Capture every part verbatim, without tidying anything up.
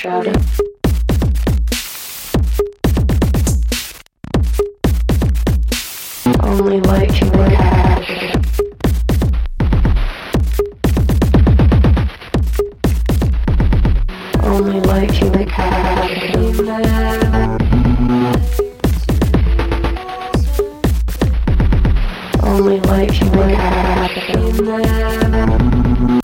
shadow. Only light can make happen. Only light can make happen. Only light can make happen.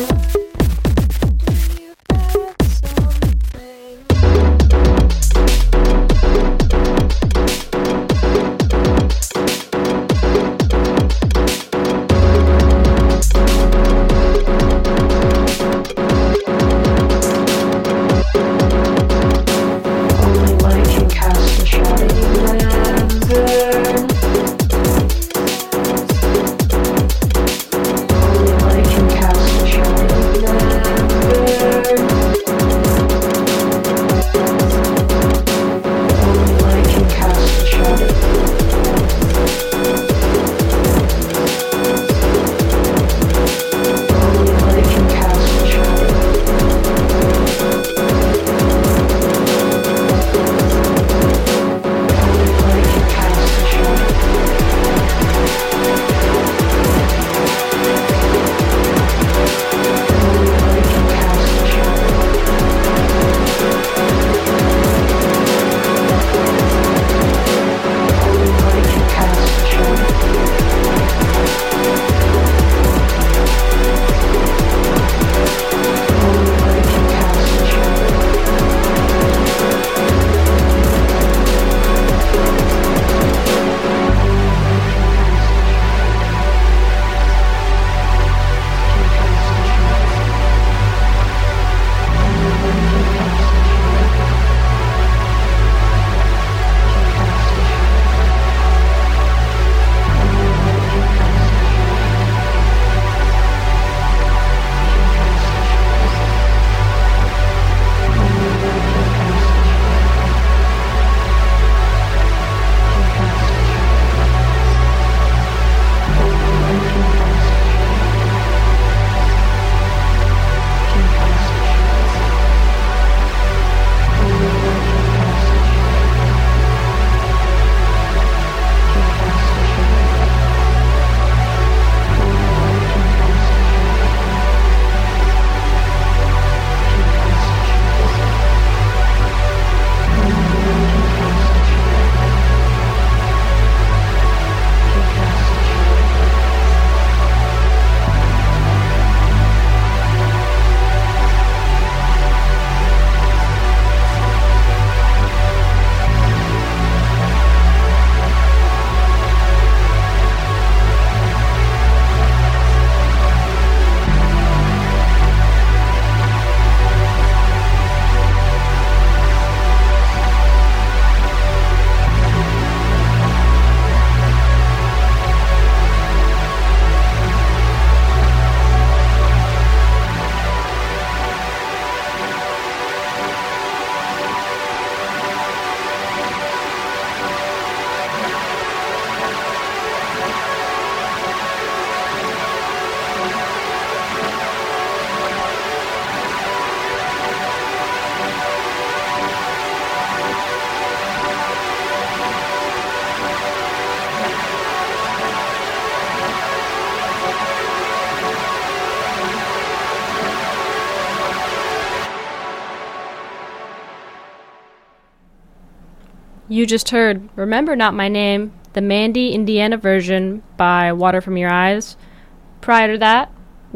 You just heard Remember Not My Name, the Mandy, Indiana version by Water From Your Eyes. Prior to that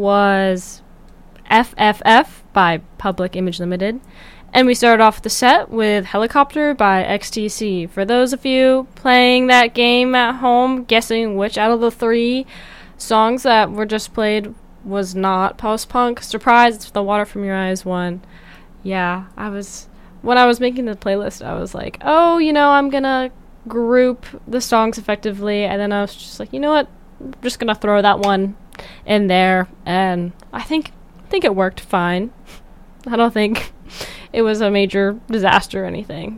was F F F by Public Image Limited. And we started off the set with Helicopter by X T C. For those of you playing that game at home, guessing which out of the three songs that were just played was not post-punk, surprise, it's the Water From Your Eyes one. Yeah, I was... When I was making the playlist, I was like, oh, you know, I'm gonna group the songs effectively, and then I was just like, you know what, I'm just gonna throw that one in there, and I think I think it worked fine. I don't think it was a major disaster or anything.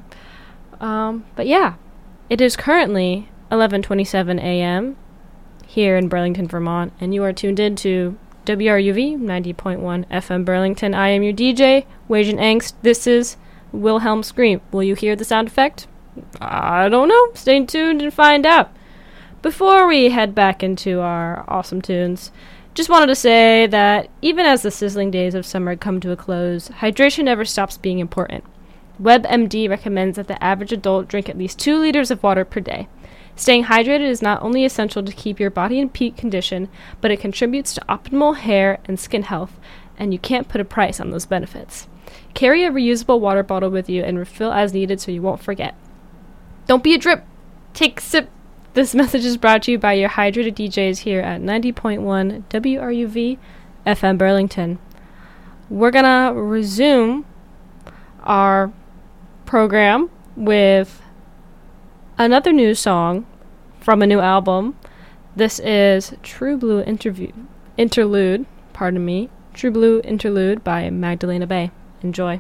Um, but yeah, it is currently eleven twenty-seven a.m. here in Burlington, Vermont, and you are tuned in to W R U V ninety point one F M Burlington. I am your D J, Wage and Angst. This is Wilhelm scream. Will you hear the sound effect? I don't know. Stay tuned and find out. Before we head back into our awesome tunes, just wanted to say that even as the sizzling days of summer come to a close, hydration never stops being important. WebMD recommends that the average adult drink at least two liters of water per day. Staying hydrated is not only essential to keep your body in peak condition, but it contributes to optimal hair and skin health, and you can't put a price on those benefits. Carry a reusable water bottle with you and refill as needed so you won't forget. Don't be a drip. Take a sip. This message is brought to you by your hydrated D Js here at ninety point one W R U V F M Burlington. We're gonna resume our program with another new song from a new album. This is True Blue Interview Interlude, pardon me, True Blue Interlude by Magdalena Bay. Enjoy.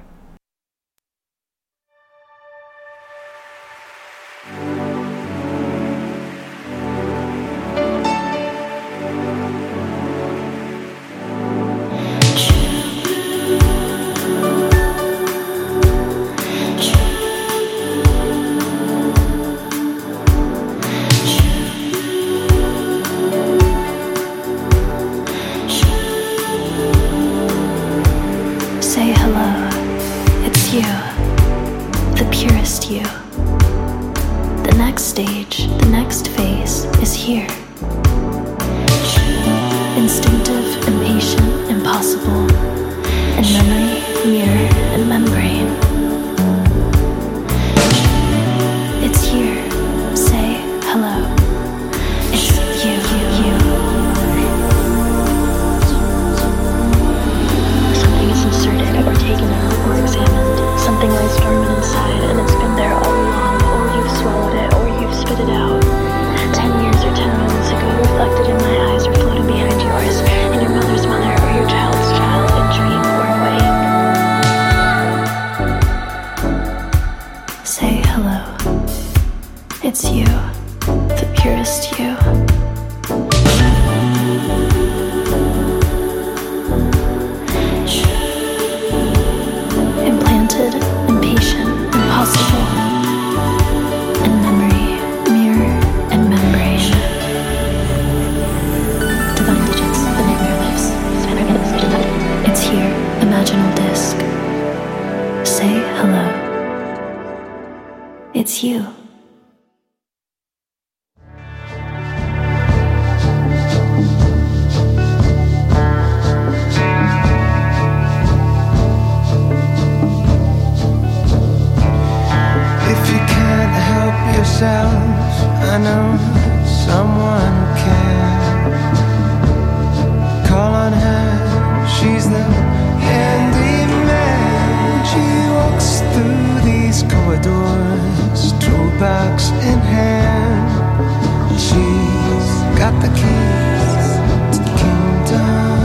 Say hello, it's you, the purest you. The next stage, the next phase is here. Instinctive, impatient, impossible, and memory, mirror, and membrane. It's here, say hello, it's you, you, you. Something is inserted or taken out or examined. Something lies dormant inside and it's been there all along, or you've swallowed it or you've spit it out. Ten years or ten moments ago, reflected in my eyes or floating behind yours, in your mother's mother or your child's child, in dream or awake. Say hello. It's you, the purest you. Implanted, impatient, impossible, and memory, mirror, and membrane. Divine digits, the nightmare lives. It's here, imaginal disc. Say hello. It's you. I know someone who can. Call on her, she's the handyman. She walks through these corridors, toolbox in hand. She's got the keys to the kingdom.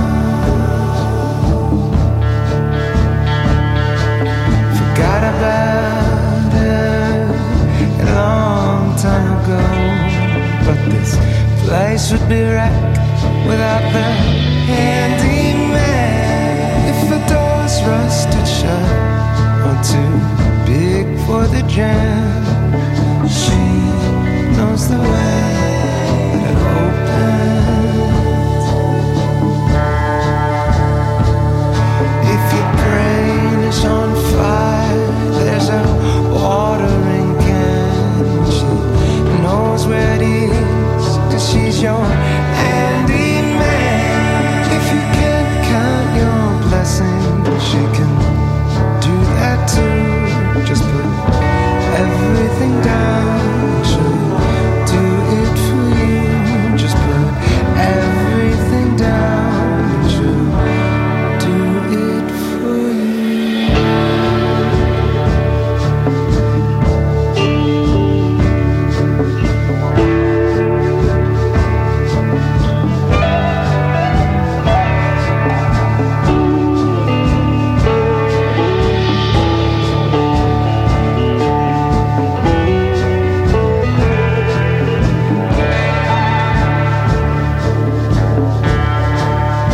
Forgot about her a long time ago, but this place would be wrecked without the handyman. If the doors rusted shut or too big for the jam, she knows the way that it opens. If your brain is on fire, there's a watering can. She knows where it is, 'cause she's your handyman. If you can't count your blessings, she can do that too. Just put everything down, she'll do it for you. Just put everything down, she'll do it for you.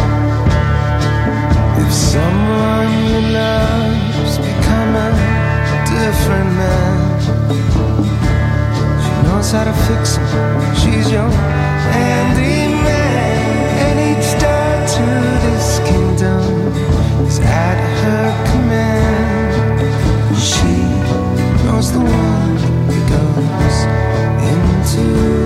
If someone you love's become a different man. She knows how to fix him. She's your handyman. And each door to this kingdom is at her command. She knows the one he goes into.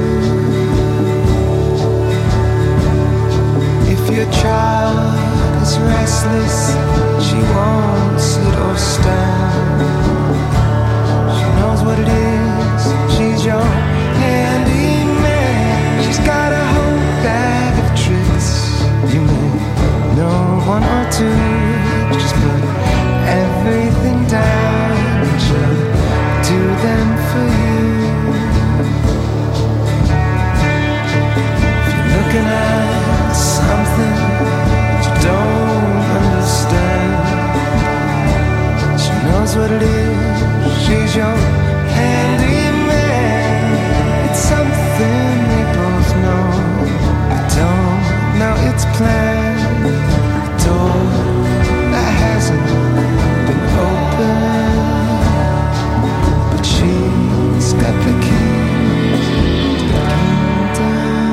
If your child is restless, she won't sit or stand. She knows what it is. She's your handyman. She's got a whole bag of tricks. You may know one or two. Just put everything down and she'll do them for you. If you're looking at something you don't understand, she knows what it is. She's your handyman. It's something we both know. I don't know its plan. A door that hasn't been opened, but she's got the keys to the kingdom.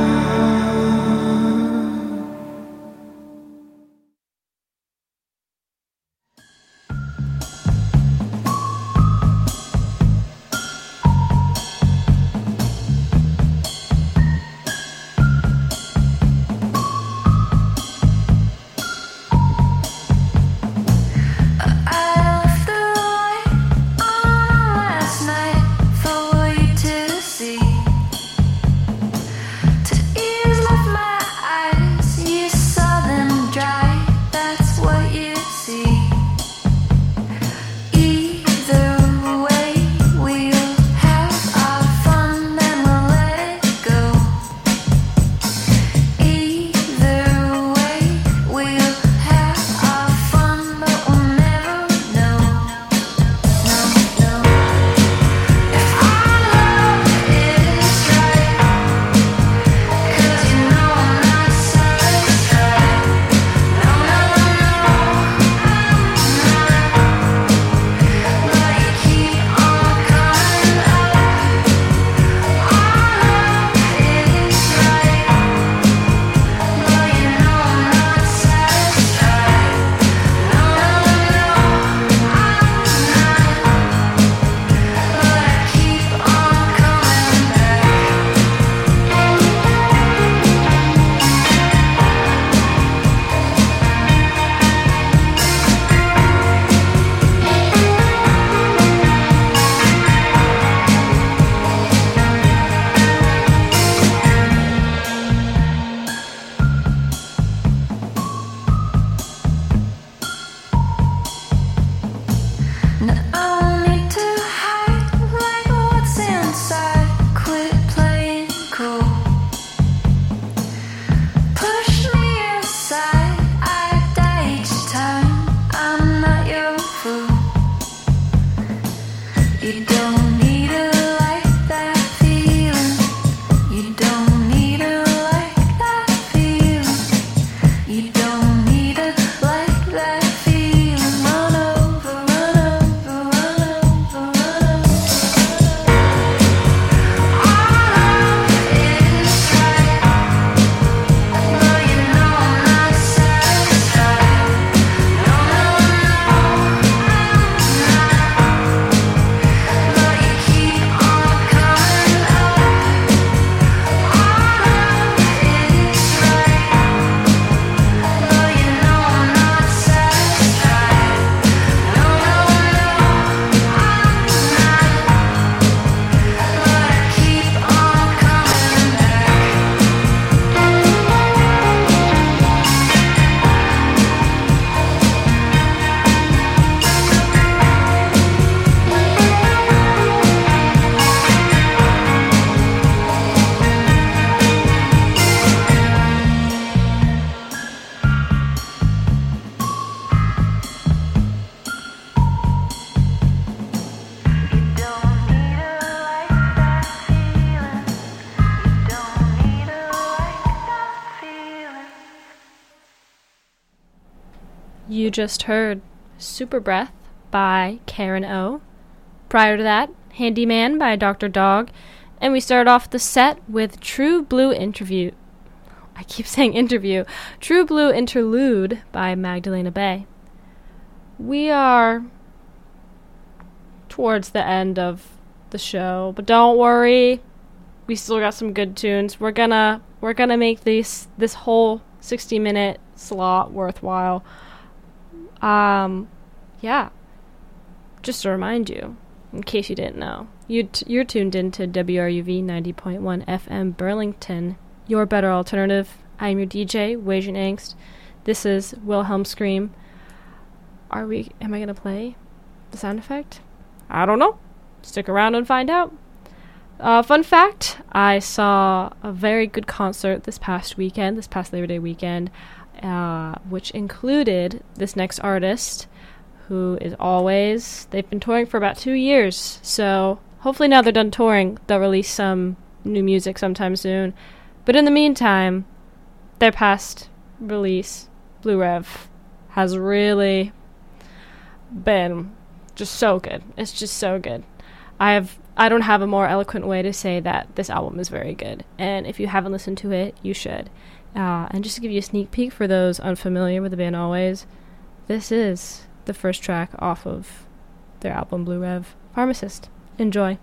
You just heard Super Breath by Karen O. Prior to that, Handyman by Doctor Dog. And we started off the set with True Blue Interview. I keep saying interview. True Blue Interlude by Magdalena Bay. We are towards the end of the show, but don't worry. We still got some good tunes. We're gonna we're gonna make this this whole sixty minute slot worthwhile. Um, yeah. Just to remind you, in case you didn't know, you t- you're tuned into W R U V ninety point one F M Burlington, your better alternative. I'm your D J, Wasian Angst. This is Wilhelm Scream. Are we? Am I gonna play the sound effect? I don't know. Stick around and find out. Uh, fun fact, I saw a very good concert this past weekend, this past Labor Day weekend, uh, which included this next artist, who is always, they've been touring for about two years, so hopefully now they're done touring, they'll release some new music sometime soon. But in the meantime, their past release, Blue Rev, has really been just so good. It's just so good. I have I don't have a more eloquent way to say that this album is very good. And if you haven't listened to it, you should. Uh, and just to give you a sneak peek for those unfamiliar with the band Always, this is the first track off of their album Blue Rev, Pharmacist. Enjoy.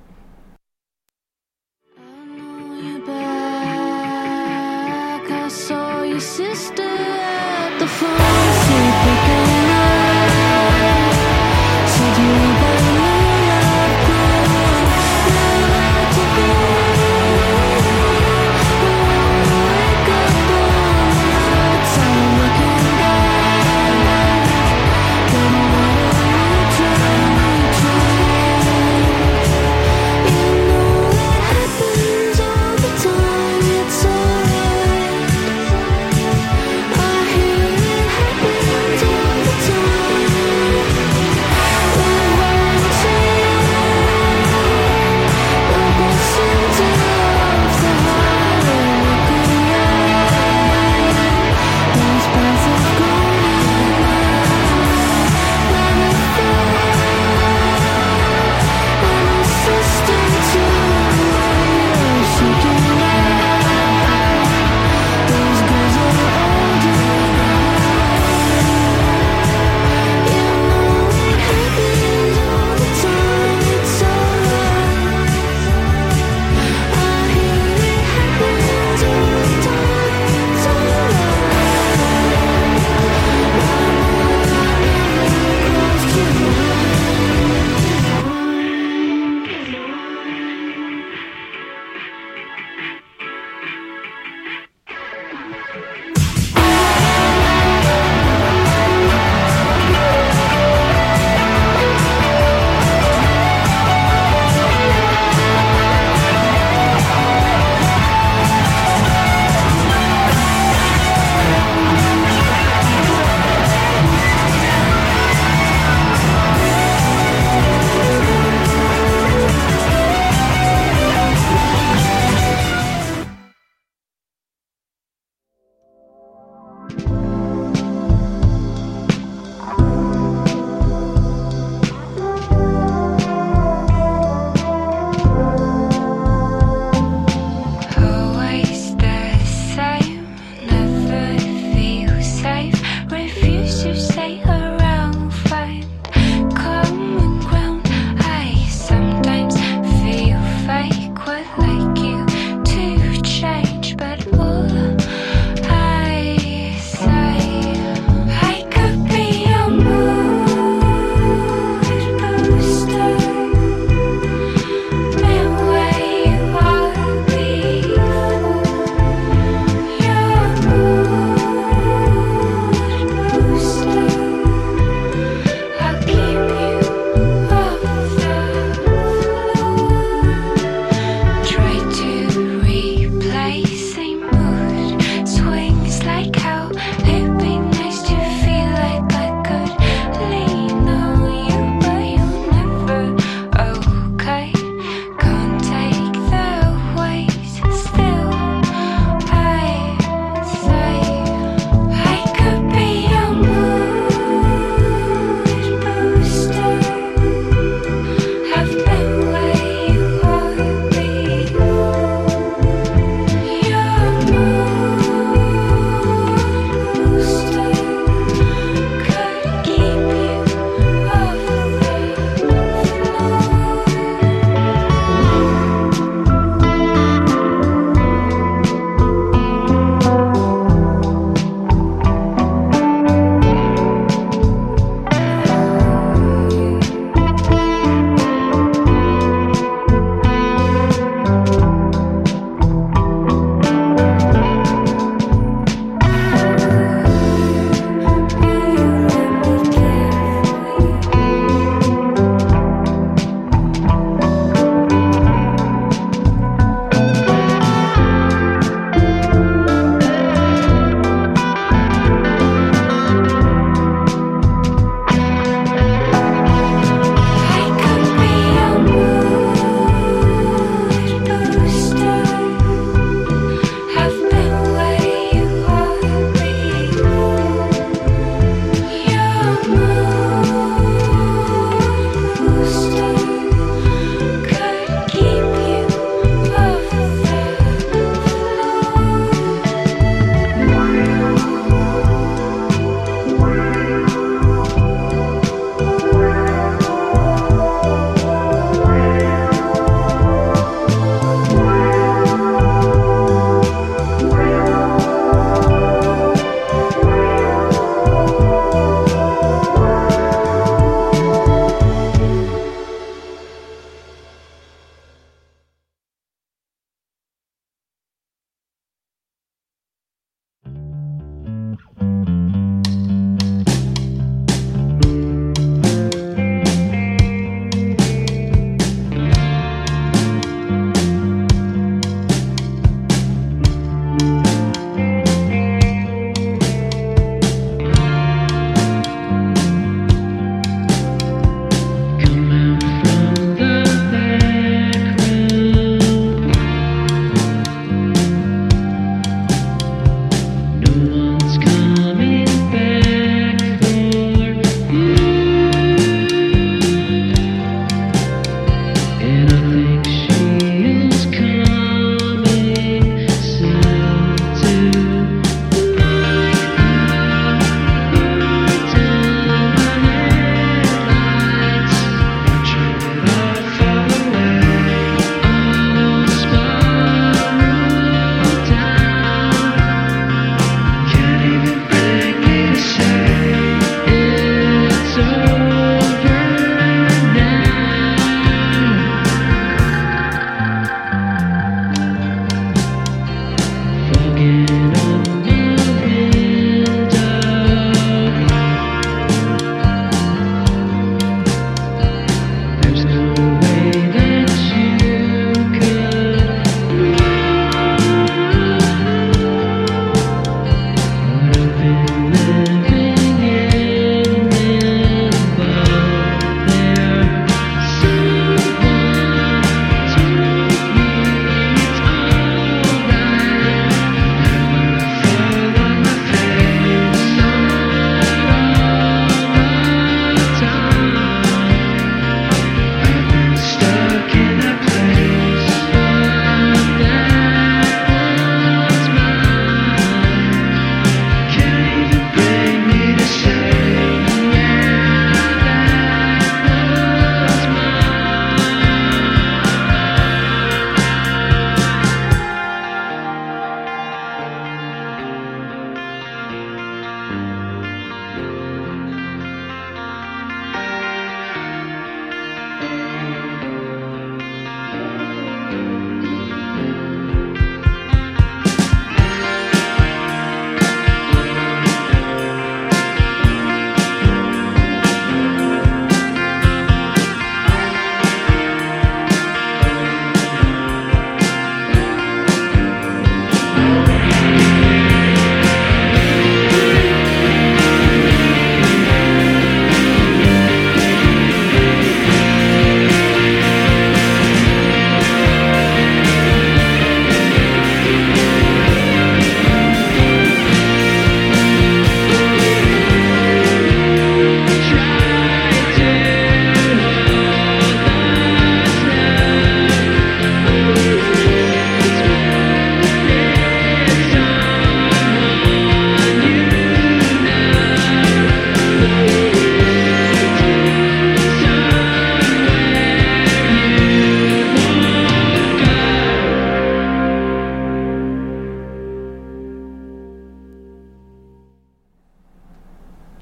I know you're back. I saw your sister at the pharmacy picking up. Said you were better. I hear it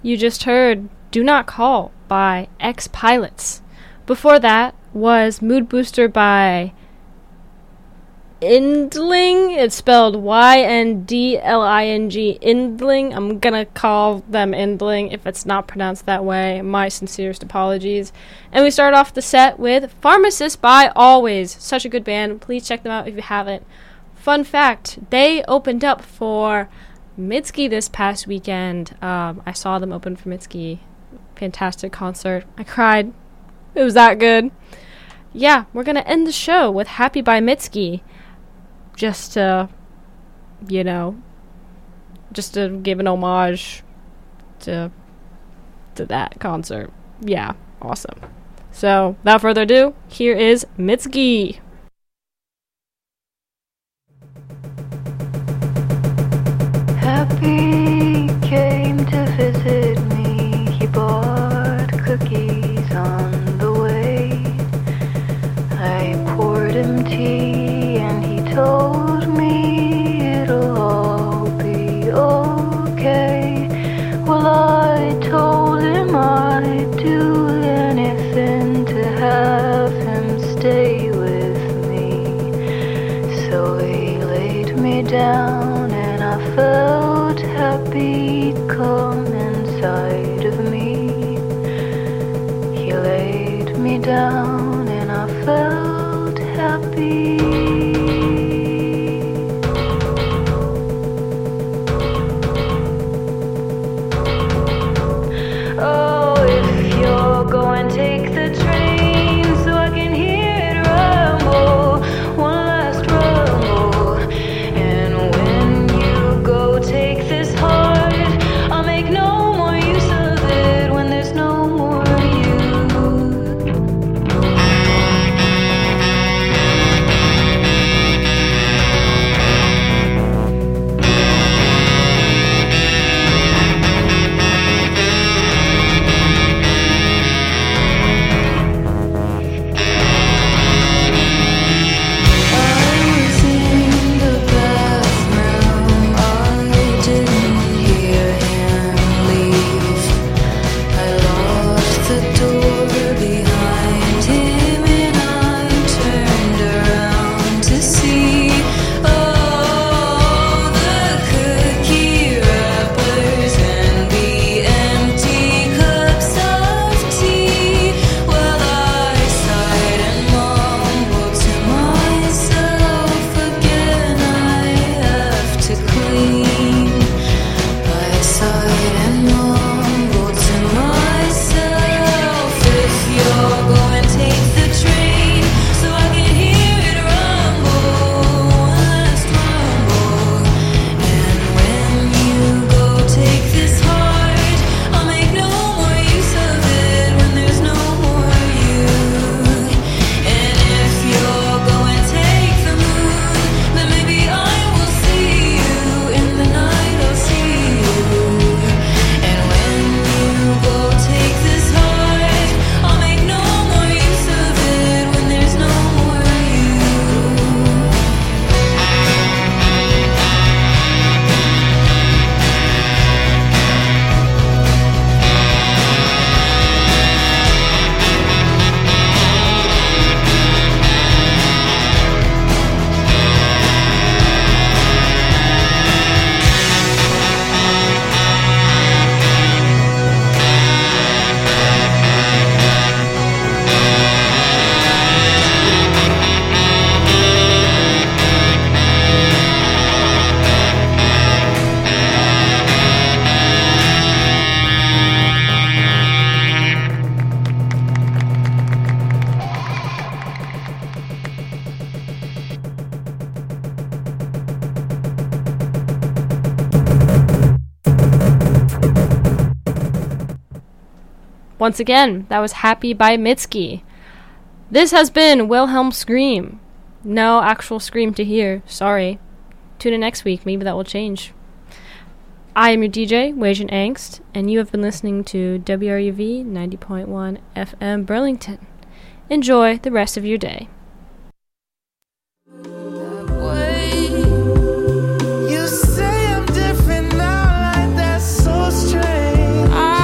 You just heard Do Not Call by X-Pilots. Before that was Mood Booster by Indling. It's spelled Y N D L I N G, Indling. I'm gonna call them Indling if it's not pronounced that way. My sincerest apologies. And we start off the set with Pharmacist by Always. Such a good band. Please check them out if you haven't. Fun fact, they opened up for Mitski this past weekend. Um, I saw them open for Mitski. Fantastic concert. I cried. It was that good. Yeah, we're gonna end the show with Happy by Mitski. Just to, you know, just to give an homage to to that concert. Yeah, awesome. So, without further ado, here is Mitski. Happy came to visit me. He bought cookies on the way. I poured him tea and he told me it'll all be okay. Well, I told him I'd do anything to have him stay with me. So he laid me down and I felt happy come inside of me. He laid me down and I felt happy. Oh, if you're going, take the train so I can hear it rumble, one last rumble. And when you go, take this heart. I'll make no more use of it when there's no more you. Once again, that was Happy by Mitski. This has been Wilhelm Scream. No actual scream to hear, sorry. Tune in next week, maybe that will change. I am your D J, Wasian Angst, and you have been listening to W R U V ninety point one F M Burlington. Enjoy the rest of your day. You say I'm different now, like that's so strange. I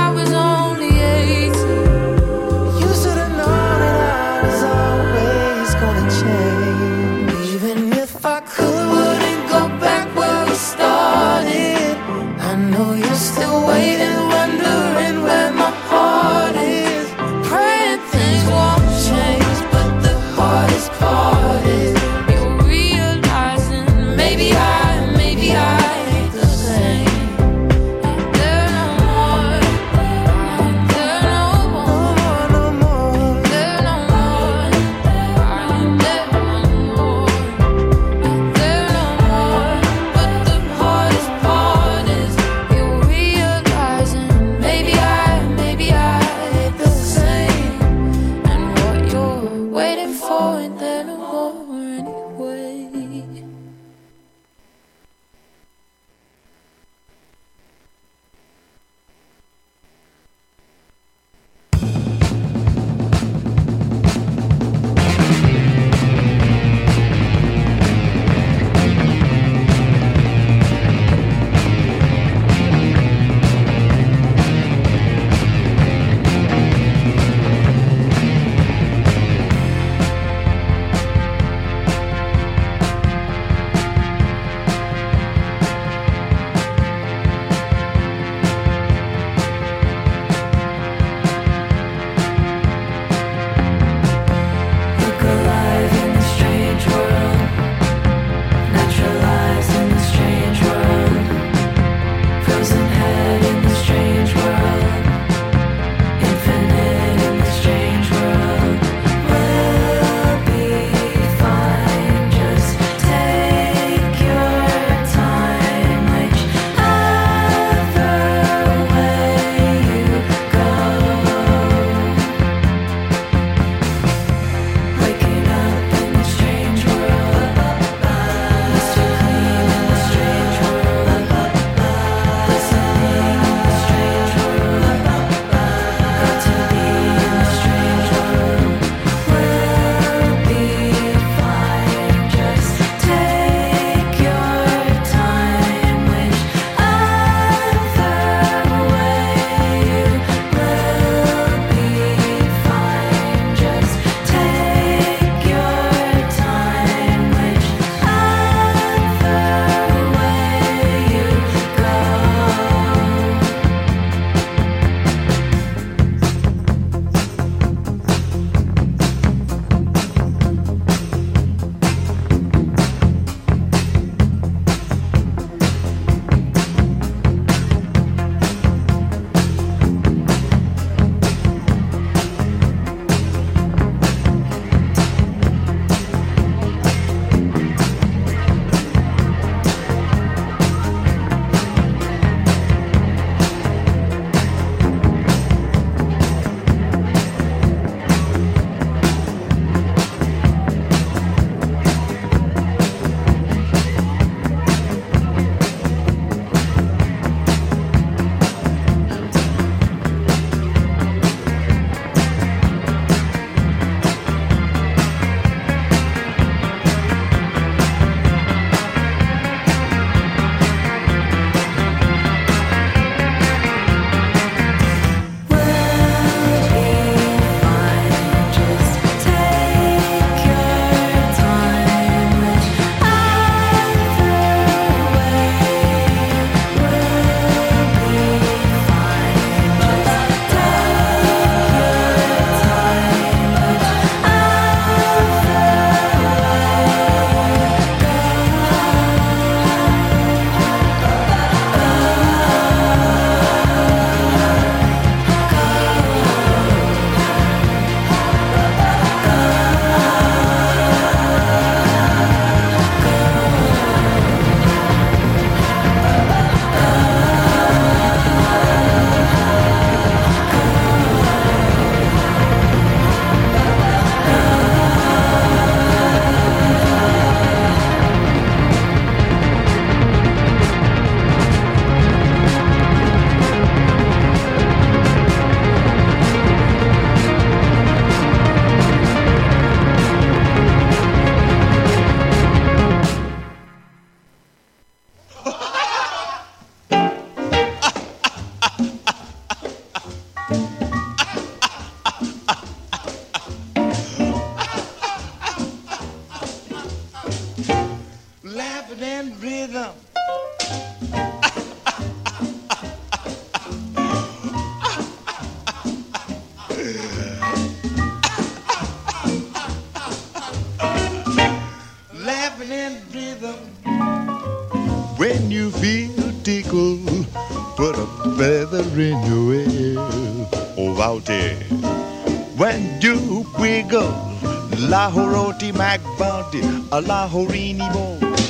Noel, oh Valde. When you wiggle, la horoti mac bounty, a la horini bo.